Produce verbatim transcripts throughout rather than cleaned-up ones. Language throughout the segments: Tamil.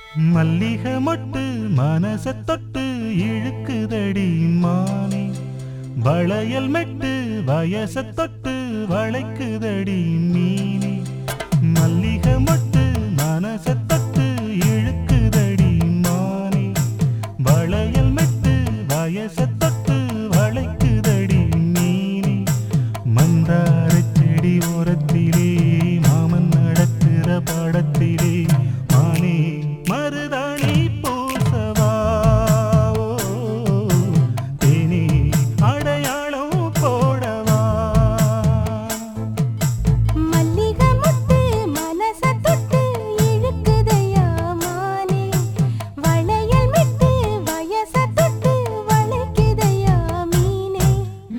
மல்லிகை மொட்டு மனச தொட்டு இழுக்குதடி மானே, வளையல் மெட்டு வயச தொட்டு வளைக்குதடி மீனே. மல்லிகை மொட்டு மனச தொட்டு இழுக்குதடி மானே, வளையல் மெட்டு வயச தொட்டு வளைக்குதடி மீனே. மந்தார செடி ஓரத்திலே மாமன் நடக்கிற படத்திலே மானே மருதாணி பூசவா, தேனி அடையாளம் போடவா. மல்லிகை மொட்டு மனச தொட்டு இழுக்குதையா மானே, வளையல் மெட்டு வயச தொட்டு வளைக்குதையா மீனே.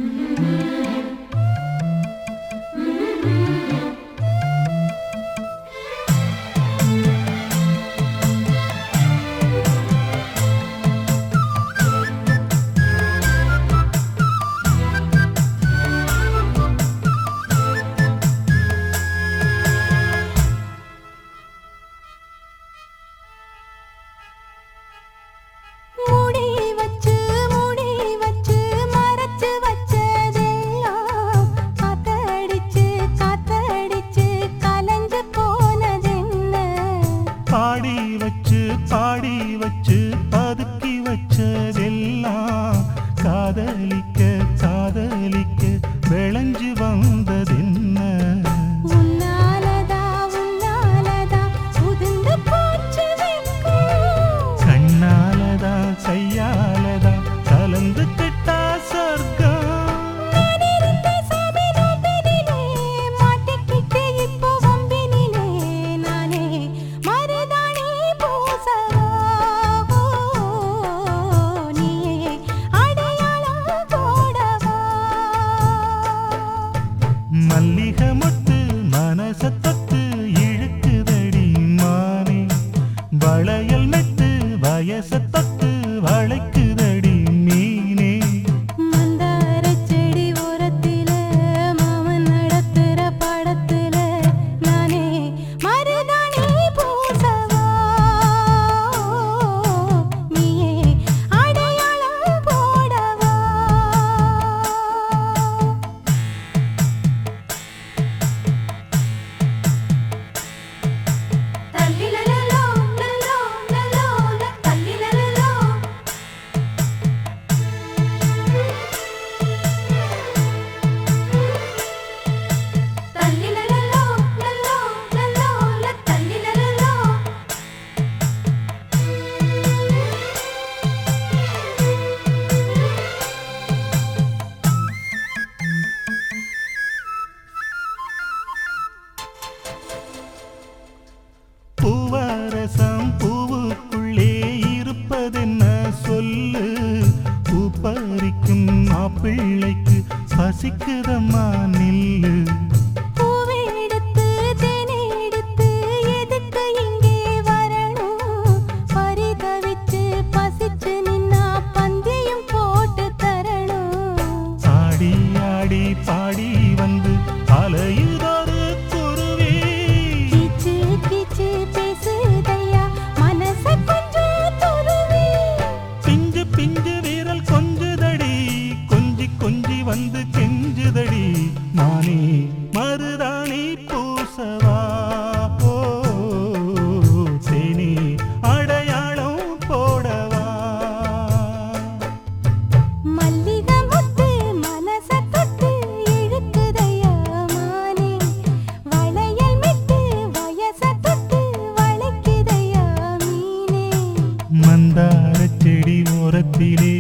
மூடி வச்சு மூடி வச்சு மறைச்சு வச்சதெல்லாம் காத்தடிச்சு காத்தடிச்சு கலஞ்சு போனதென்ன. பாடி வச்சு பாடி வச்சு பதுக்கி வச்சதெல்லாம் காதலிக்க காதலிக்க விளைஞ்சு வந்ததென்ன. உன்னாலதா உன்னாலதா உதிர்ந்து போச்சு வெட்கம். கண்ணாலதா கையாலதா கலந்து கிட்டா சொர்க்கம். நான் இருந்த சாமி நோம்பினிலே மாட்டிக்கிட்டு இப்போ வம்பினிலே நானே மருதாணி பூசவா, நீயே அடையாளம் போடவா. மல்லிகை மொட்டு மனச தொட்டு இழுக்குதடி மானே, வளையல் மெட்டு வயச தொட்டு வளைக்குதடி மீனே. மந்தார செடி ஓரத்தில மாமன் நடத்துற படத்துல நானே மருதாணி பூசவா, நீயே அடையாளம் போடவா. தல்லிலலலோ லலோ லலோ தல்லிலலலோ. தல்லிலலலோ லலோ லலோ தல்லிலலலோ. பூவரசம் பூவுக்குள்ளே இருப்பதென்ன சொல்லு, பூ பறிக்கும் மாப்பிள்ளைக்கு பசிக்குதம்மா நில்லு. பூவை எடுத்து தேனை எடுத்து எதுக்கு இங்கே வரணும், பரிதவிச்சு பசிச்சு நின்னா பந்தியும் போட்டு தரணும். ஆடி ஆடி பாடி வந்து அலையுதொரு குருவி, கீச்சு கீச்சு பேசுதையா மனச கொஞ்சம் துருவி. பிஞ்சு பிஞ்சு வீரல் கொஞ்சுதடி, கொஞ்சி கொஞ்சி வந்து கெஞ்சுதடி மானே மருதாணி பூசவா, ஓ தேனி அடையாளம் போடவா. மல்லிகை மொட்டு மனச தொட்டு இழுக்குதையா மானே, வளையல் மெட்டு வயச தொட்டு வளைக்குதையா மீனே. மந்தார செடி ஓரத்திலே